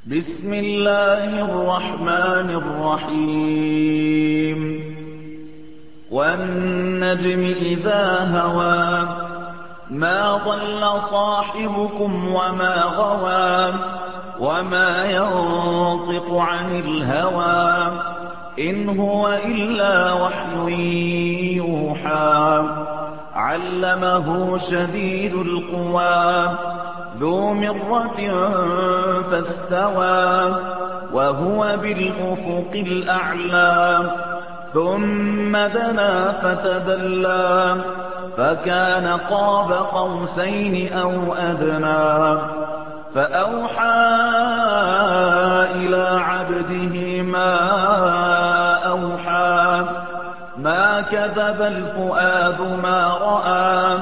بسم الله الرحمن الرحيم والنجم إذا هوى ما ضل صاحبكم وما غوى وما ينطق عن الهوى إن هو إلا وحي يوحى علمه شديد القوى ذو مرة فاستوى وهو بالأفق الأعلى ثم دنا فتدلى فكان قاب قوسين أو أدنى فأوحى إلى عبده ما أوحى ما كذب الفؤاد ما رأى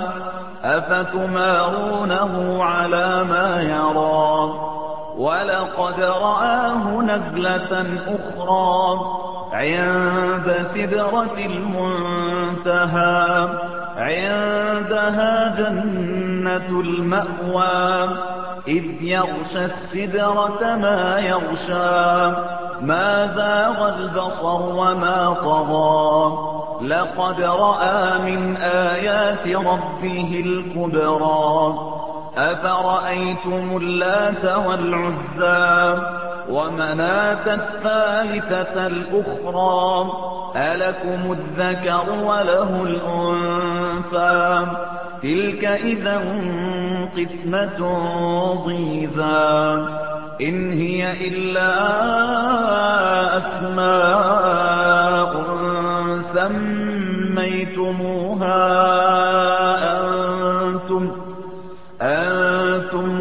أفتمارونه على ما يرى ولقد رآه نزلة أخرى عند سدرة المنتهى عندها جنة المأوى إذ يغشى السدرة ما يغشى ما زاغ البصر وما طغى لقد رأى من آيات ربه الكبرى أفرأيتم اللات والعزى ومناة الثالثة الأخرى ألكم الذكر وله الأنثى تلك إذا قسمة ضيزى إن هي إلا أسماء سميتموها أنتم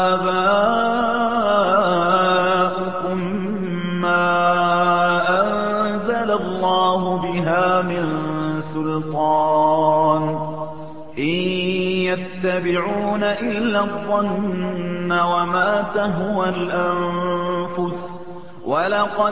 وآباؤكم ما أنزل الله بها من سلطان إن يتبعون إلا الظن وما تهوى الأنفس ولقد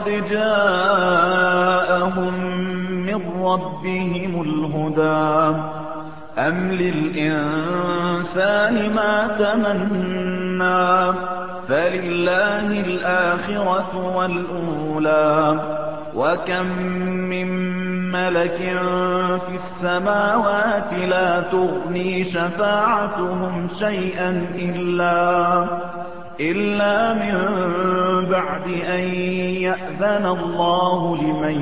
جاءهم من ربهم الهدى أم للإنسان ما تمنى فلله الآخرة والأولى وكم من ملك في السماوات لا تغني شفاعتهم شيئا إلا من بعد أن يأذن الله لمن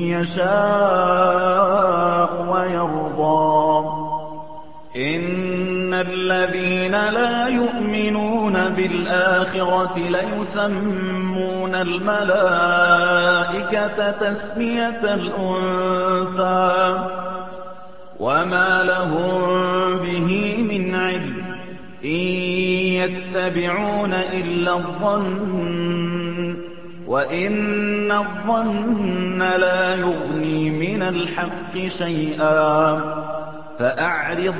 يشاء ويرضى إن الذين لا يؤمنون بالآخرة ليسمون الملائكة تسمية الأنثى وما لهم به من علم إن يتبعون إلا الظن وإن الظن لا يغني من الحق شيئا فأعرض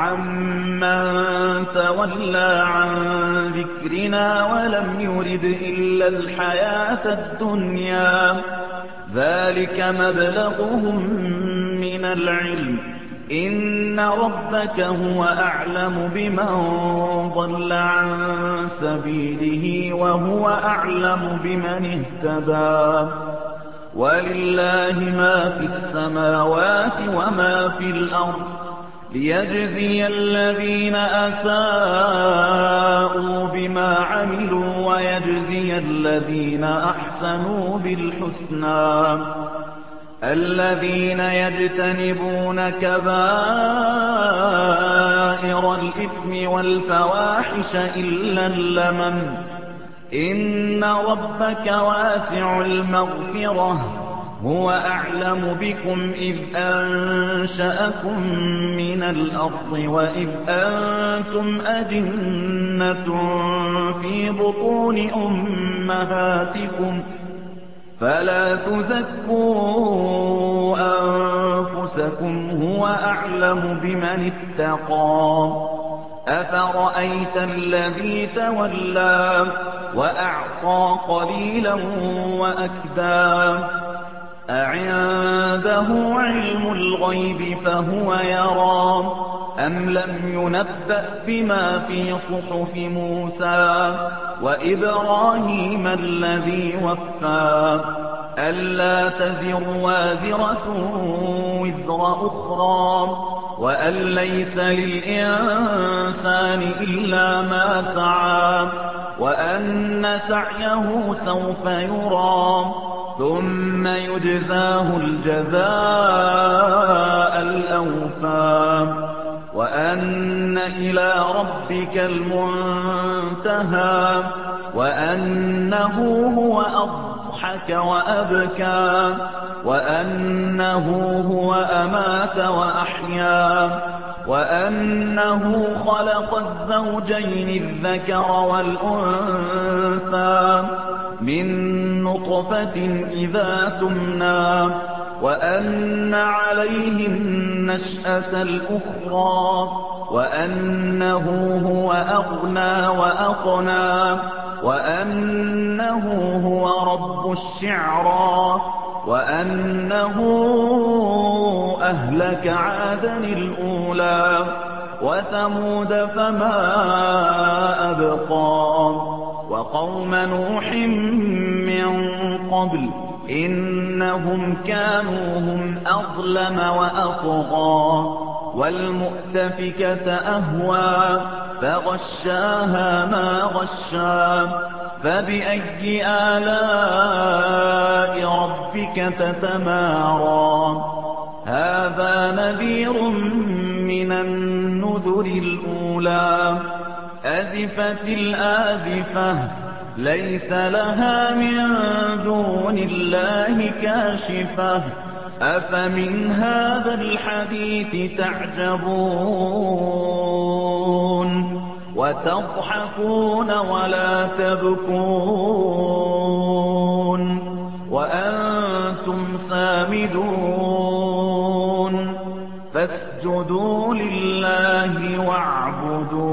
عمن تولى عن ذكرنا ولم يرد إلا الحياة الدنيا ذلك مبلغهم من العلم إن ربك هو أعلم بمن ضل عن سبيله وهو أعلم بمن اهتدى ولله ما في السماوات وما في الأرض ليجزي الذين أساءوا بما عملوا ويجزي الذين أحسنوا بالحسنى الذين يجتنبون كبائر الإثم والفواحش إلا اللمم إن ربك واسع المغفرة هو أعلم بكم إذ أنشأكم من الأرض وإذ أنتم أجنة في بطون أمهاتكم فلا تزكوا أنفسكم هو أعلم بمن اتقى أفرأيت الذي تولى وأعطى قليلا وأكدى أعنده علم الغيب فهو يرى أَمْ لَمْ يُنَبَّأْ بِمَا فِي صُحُفِ مُوسَىٰ وَإِبْرَاهِيمَ الَّذِي وَفَّىٰ أَلَّا تَزِرُ وَازِرَةٌ وِزْرَ أُخْرَىٰ وَأَن لَّيْسَ لِلْإِنسَانِ إِلَّا مَا سَعَىٰ وَأَنَّ سَعْيَهُ سَوْفَ يُرَىٰ ثُمَّ يُجْزَاهُ الْجَزَاءَ الْأَوْفَىٰ وَأَنَّ إِلَىٰ رَبِّكَ الْمُنتَهَىٰ وَأَنَّهُ هُوَ أَضْحَكَ وَأَبْكَىٰ وَأَنَّهُ هُوَ أَمَاتَ وَأَحْيَا وَأَنَّهُ خَلَقَ الزَّوْجَيْنِ الذَّكَرَ وَالْأُنثَىٰ مِن نُّطْفَةٍ إِذَا تُمْنَىٰ وَأَنَّ عَلَيْهِ النَّشْأَةَ الْأُخْرَىٰ وَأَنَّهُ هُوَ أَغْنَىٰ وَأَقْنَىٰ وَأَنَّهُ هُوَ رَبُّ الشِّعْرَىٰ وَأَنَّهُ أَهْلَكَ عَادًا الْأُولَىٰ وَثَمُودَ فَمَا أَبْقَىٰ وَقَوْمَ نُوحٍ مِّن قَبْلُ إِنَّهُمْ كَانُوا هُمْ أَظْلَمَ وَأَطْغَىٰ وَالْمُؤْتَفِكَةَ أَهْوَىٰ فَغَشَّاهَا مَا غَشَّىٰ فَبِأَيِّ آلَاءِ رَبِّكَ تَتَمَارَىٰ هَٰذَا نَذِيرٌ مِّنَ النُّذُرِ الْأُولَىٰ أَزِفَتِ الْآزِفَةُ لَيْسَ لَهَا مِن دُونِ اللَّهِ كَاشِفَةٌ أَفَمِنْ هَٰذَا الْحَدِيثِ تَعْجَبُونَ وَتَضْحَكُونَ وَلَا تَبْكُونَ وَأَنتُمْ سَامِدُونَ فَاسْجُدُوا لِلَّهِ وَاعْبُدُوا